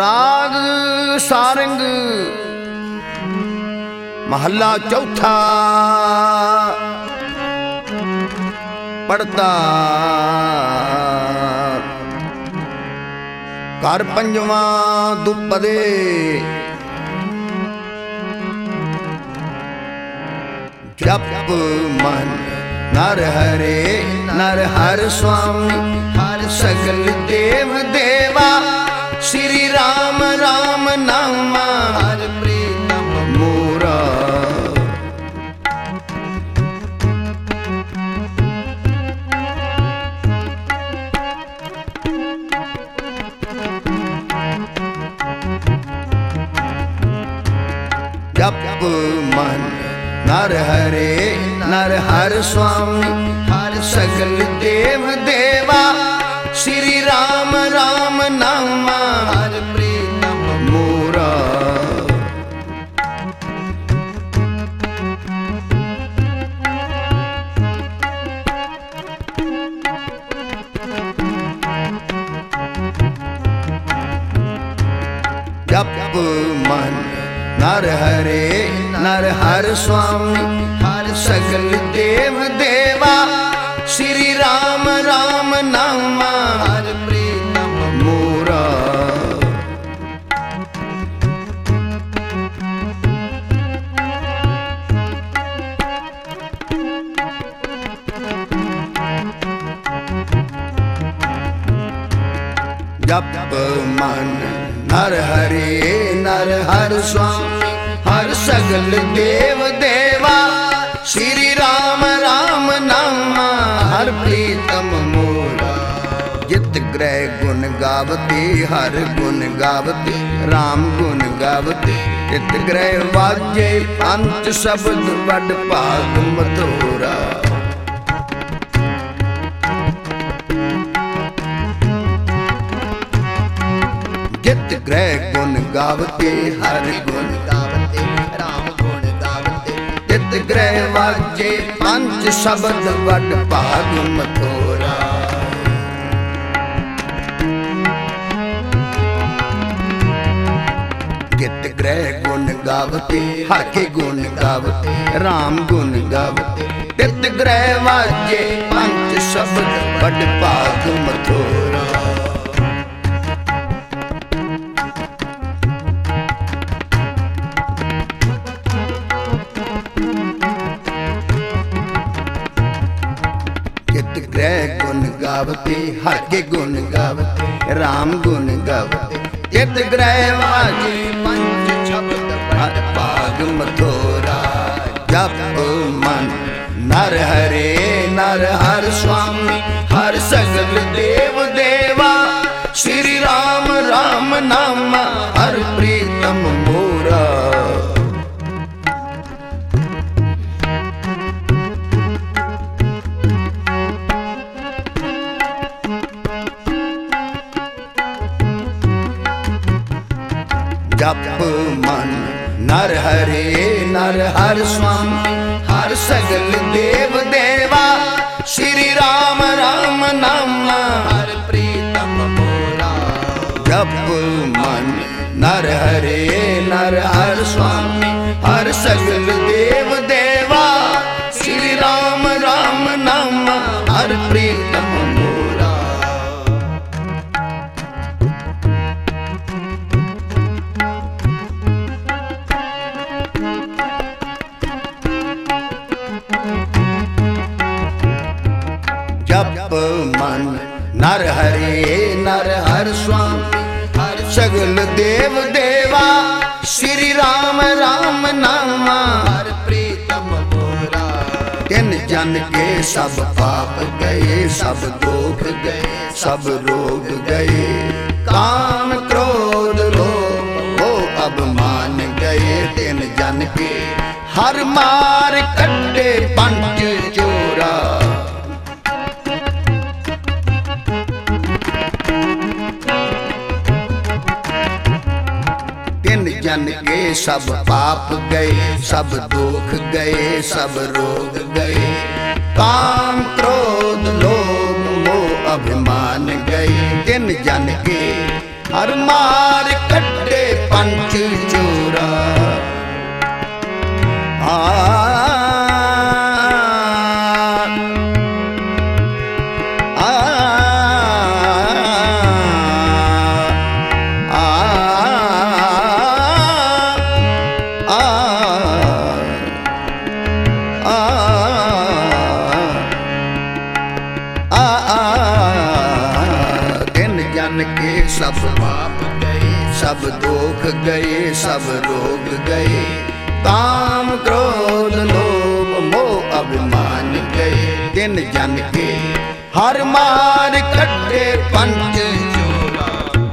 राग सारंग महला चौथा पढ़ता कर पंजवा दुपदे जप मन नर हरे नर हर स्वामी हर सगल देव देवा श्री राम राम नामा हर प्रीतम मोरा। जप मन नर हरे नर हर स्वामी हर सगल देव देवा श्री राम राम नामा हर प्रीतम मोरा। जप मन नर हरे नर हर स्वामी हर सगल देव देवा श्री राम राम नामा हर प्रीतम मोरा। जप मन नर हरे नर हर स्वामी हर सगल देव देवा श्री राम राम नामा हर प्रीतम मोरा। जित ग्रह गुण गावते हर गुण गावते राम गुण गावते जित ग्रह वाजे पंच शब्द बड़ भाग मथोरा। जित ग्रह गुण गावते हर गुण गावते राम गुण गावते जित ग्रह वाजे पंच शब्द बड़ भाग मथोरा। जित ग्रह गुण गावते हर के गुण गावते राम गुण गावते जित ग्रह वाजे पंच शब्द बड़ भाग मथोरा। ग्रह गुण गावते हर के गुण गावते राम गुण गावते जित ग्रह वाजे पंच शब्द हर भाग मथोरा। जप मन नर हरे नर हर स्वामी हर सगल देव देवा श्री राम राम नामा हर प्रीतम मोरा। जप मन नर हरे नर हर स्वामी हर सगल देव देवा श्री राम राम नामा हर प्रीतम मोरा। जप मन नर हरे नर हर स्वामी हर सगल देव देवा श्री राम राम नामा हर प्रीतम मोरा। जप मन नर हरे नर हर स्वामी हर सगल देव देवा श्री राम राम नामा हर प्रीतम मोरा। तिन जन के सब पाप गए सब दुख गए सब रोग गए काम क्रोध लोभ वो अभिमान गए। तिन जन के हर मार कट्टे पंच चोरा। जन के सब पाप गए सब दुख गए सब रोग गए काम क्रोध लोभ मोह अभिमान गए। तिन जन के हर मार कट्टे पंच चोरा। के सब पाप गए, सब दुख गए, सब रोग गए, काम क्रोध लोभ मोह अभिमान गए। दिन जन के हर मार कट्टे पंच चोरा।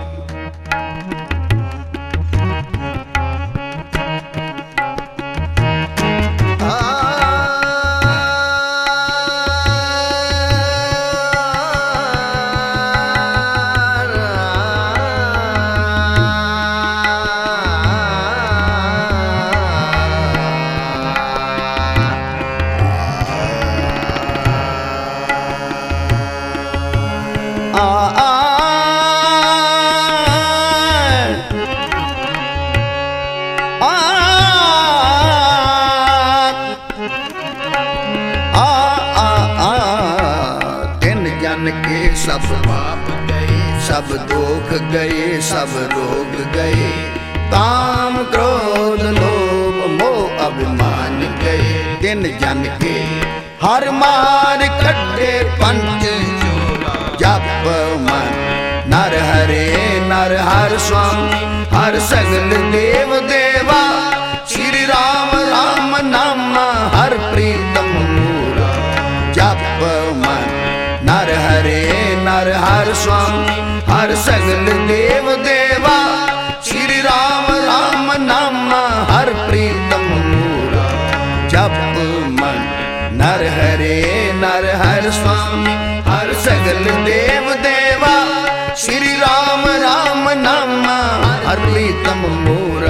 के सब पाप गए, सब दुख गए, सब रोग गए, काम क्रोध लोभ मोह अभिमान गए। दिन जन के हर मार कट्टे पंच चोरा। जप मन नर हरे नर हर स्वामी, हर सगल देव देवा, श्री राम राम नाम हर प्रीतम मूरा। जप मन नर हरे नर हर स्वामी, हर सगल देव देवा, श्री राम राम नाम हर प्रीतम मूरा। जप मन नर हरे नर हर स्वामी, हर सगल देव देवा, श्री राम राम नाम हर प्रीतम मूरा।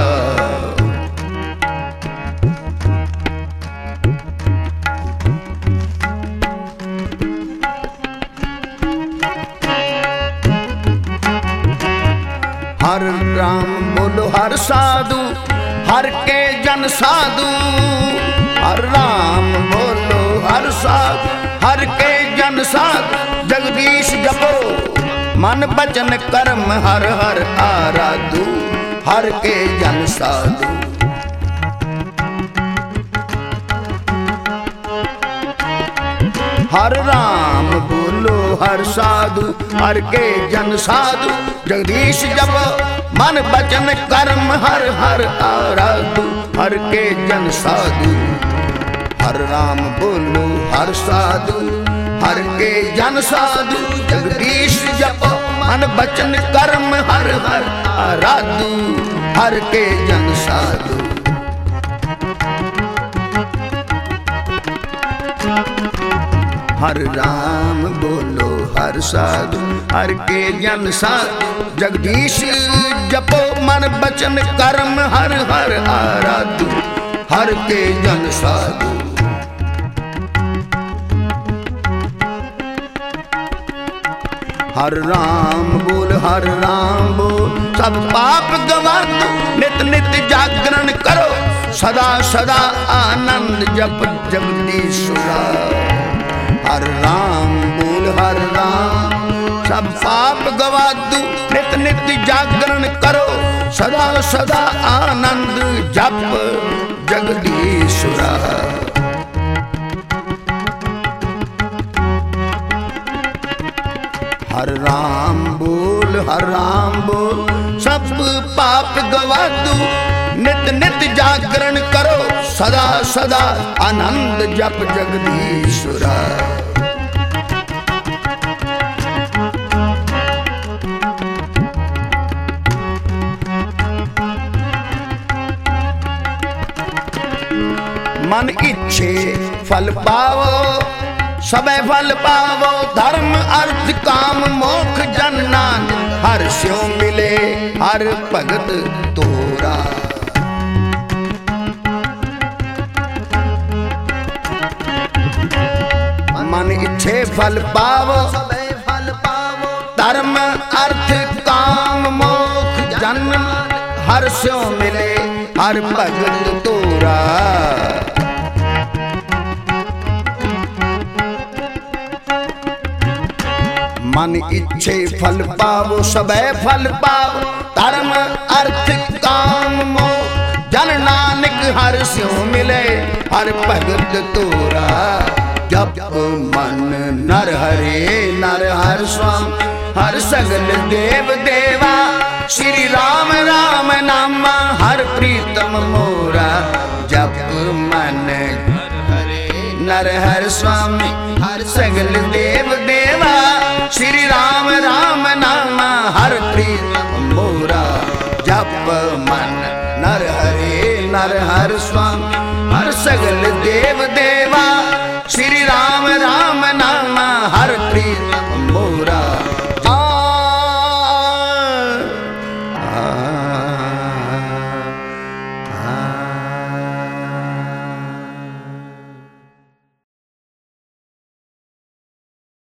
हर राम बोलो हर साधु, हर के जन साधु। हर राम बोलो हर साधु, हर के जन साधु। जगदीश जपो मन बचन कर्म, हर हर आराधु, हर के जन साधु। हर राम बोलो हर साधु, हर के जन साधु। जगदीश जप मन बचन कर्म, हर हर आराधु, हर के जन साधु। हर राम बोलो हर साधु, हर के जन साधु। जगदीश जप मन बचन कर्म, हर हर आराधु, हर के जन साधु। हर राम बोलो हर साधु, हर के जन साधु। जगदीश जपो मन बचन कर्म, हर हर आराधु, हर के जन साधु। हर राम बोल सब पाप गवा दो। नित नित जागरण करो, सदा सदा आनंद जप जगदीश्वरा। हर राम बोल हर राम सब पाप गवा दो। नित नित जागरण करो, सदा सदा आनंद जप जगदीश्वरा। हर राम बोल सब पाप गवा दो। नित नित जागरण करो, सदा सदा आनंद जप जगदीश्वरा। मन इच्छे फल पावो, सबे फल पावो। धर्म अर्थ काम मोक्ष जन्नान, हर स्यों मिले हर भगत तोरा। मन इच्छे फल पावो, सबे फल पावो। धर्म अर्थ काम मोक्ष हर स्यों मिले हर भगत तोरा। मन इच्छे फल पावो सबे फल पावो, धर्म अर्थ काम मोह, जन नानक हर स्यों मिले हर भगत तोरा। जप मन नर हरे नर हर स्वामी, हर सगल देव देवा, श्री राम राम नामा हर प्रीतम मोरा। जप मन नर हर स्वामी, हर सगल देव देवा, श्री राम राम नामा हर प्रीतम मोरा। जप मन नर हरे नर हर स्वामी, हर सगल देव